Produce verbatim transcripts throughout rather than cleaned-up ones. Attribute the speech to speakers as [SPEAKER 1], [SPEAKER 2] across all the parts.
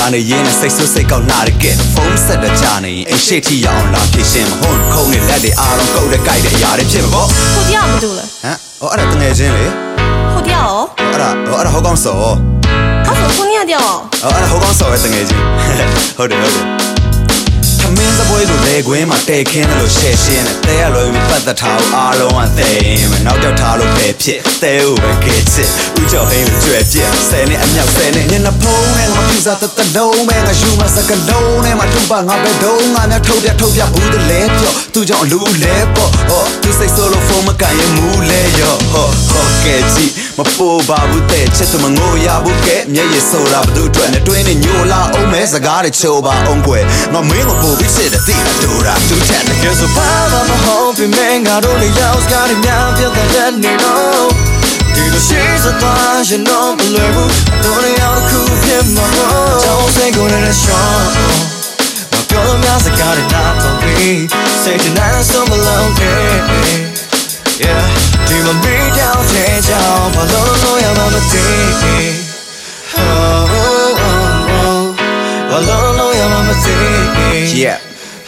[SPEAKER 1] နေရင်းနဲ့စိတ်ဆိုးစိတ်ကောက်လာတဲ့ကဲဖုန်းဆက်တဲ့ကြာနေအိမ်ရှိထီအောင်လာဖြစ်ရှင်မဟုတ်ခုံးနေလက်တွေအားလုံးကုတ်တဲ့ကြိုက်တဲ့အရာတွေဖြစ်မှာပေါ့
[SPEAKER 2] ဟိုတရားမတူလား
[SPEAKER 1] ဟမ်ဟောအဲ့ဒါတငယ်ချင်းလေ
[SPEAKER 2] ဟိုတရားရော
[SPEAKER 1] အဲ့ဒါဟောအဲ့ဒါဟောကောင်းစော
[SPEAKER 2] အဲ့ဆိုခုနကတရား
[SPEAKER 1] ဟောအဲ့ဒါဟောကောင်းစောရဲ့တငယ်ချင်းဟုတ်တယ်ဟုတ်တယ်မင်းသပွဲလိုလေကွင်းမှာတဲခင်းတယ်လို့ရှယ်ရှင်းတယ်တဲရလို့ပတ်သက်ထားအားလုံးအသေးမနောက်တော့ထားလို့ပဲဖြစ်တဲဥပဲခေချစ်ဥကြောင့်ဟင်းလို့ကြွယ်ပြစ်ဆယ်နဲ့အမြောက်ဆယ်နဲ့ညနေဖုံးနဲ့ငါပြစားတတလုံးပဲငါယူမစကလုံးနဲ့မထုပ်ပါငါပဲတုံးငါများထုတ်ပြထုတ်ပြဘူးတလဲပြောသူကြောင့်လူလဲပေါ့ဟောသူစိတ်ဆိုးလို့ဖုန်းမကန်ရင်မူလဲရောဟောဟောကဲကြည့်မပိုးပါဘူးတဲ့ချစ်သူမငိုရဘူးကဲမျက်ရည်ဆိုတာဘသူအတွက်နဲ့တွင်းနဲ့ညိုလာအောင်မဲစကားတွေချိုးပါအောင်ကွယ်ငါမင်းကိုပို့ပြီးစစ်တဲ့တိတူတာသူချက်နဲ့ကျဆိုပါမဟုတ်ပြီမင်းငါတို့လည်းရောက်စကားတွေများပြတဲ့နေတော့ဒီလိုရှိစသွားရင်တော့မလွယ်ဘူးတို့လည်းရောက်ခုဖြစ်မှာတော့ကြောင်းစိတ်ကိုလည်းရှော့မပြောလို့များစကားတွေနားတော့ပြီးစိတ်နဲ့ဆုံးမလုံးခဲ့ Yeah ဒီမမေးကြောင်တဲ့ကြောင်ဘာလို့လို့ရမှာမသိ Oh oh oh ဘာလို့လို့ရမှာမသိ Yeah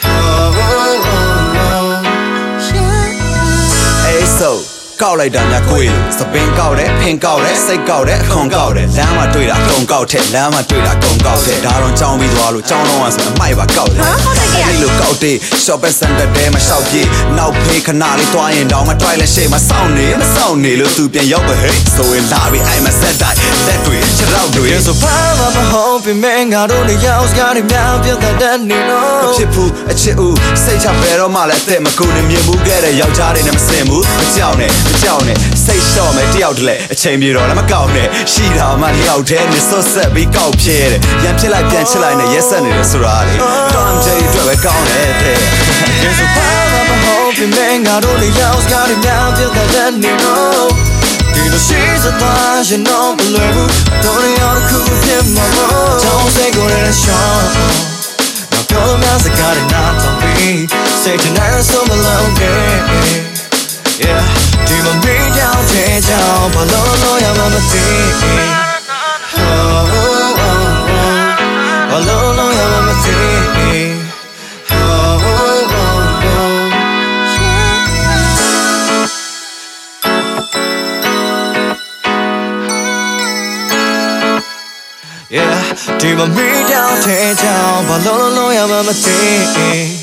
[SPEAKER 1] Hey so ကောက်လိုက်တာများကိုယ်လို့စပင်းကောက်တယ်ဖင်ကောက်တယ်စိတ်ကောက်တယ်အခွန်ကောက်တယ်လမ်းမှာတွေ့တာအကုန်ကောက်တယ်လမ်းမှာတွေ့တာအကုန်ကောက်တယ်ဒါတော့ကြောင်းပြီးသွားလို့ကြောင်းတော့ဆိုအမိုက်ပါကောက်တယ်အဲ့လိုကောက်တယ် shopping center တဲမှာရှောက်ပြေးနောက်ဖေးခဏလေးသွားရင်တော့မတွိုက်လက်ရှိမစောင့်နေမစောင့်နေလို့သူပြန်ရောက်ပဲဟဲ့ဆိုရင်လာပြီးအိမ်မှာဆက်တိုက်လက်တွေခြေထောက်တွေဆိုဘာမှမဟုတ်ပြီမင်းငါတို့လည်းရောက်စကားတွေများပြတဲ့နေတော့ဖြစ်ဘူးအချစ်ဦးစိတ်ချပဲတော့မှလည်းအသက်မကူနေမြင်မှုခဲ့တဲ့ယောက်ျားတွေနဲ့မစင်ဘူးမကြောက်နဲ့မကြောက်နဲ့စိတ်လျှော့မယ်တယောက်တည်းအချိန်ပြေတော့လည်းမကောက်နဲ့ရှိတာမှတယောက်တည်းနဲ့ဆွတ်ဆက်ပြီးကောက်ပြဲတယ်ရံဖြစ်လိုက်ပြန်ချစ်လိုက်နဲ့ရက်ဆက်နေတယ်ဆိုတာလေတော့အချိန်အတွက်ပဲကောင်းတယ်တဲ့ဒီဆိုဘာမှမဟုတ်ပြီမင်းငါတို့လည်းရောက်စကားတွေများပြတဲ့နေတော့ဒီလိုရှိစသွားရင်တော့မလွယ်ဘူးတို့လည်းရောက်ခုဖြစ်မှာတော့ကြောင်းစိတ်ကိုလည်းရှော့မပြောလို့များစကားတွေနားတော့ပြီးစိတ်နဲ့ဆုံးမလုံးခဲ့ Yeah ဒီမမေးကြောင်တဲ့ကြောင်ဘာလို့လို့ရမှာမသိ Oh oh oh ဘာလို့လို့ရမှာမသိ Oh oh oh Yeah ဒီမမေးကြောင်တဲ့ကြောင်ဘာလို့လို့ရမှာမသိ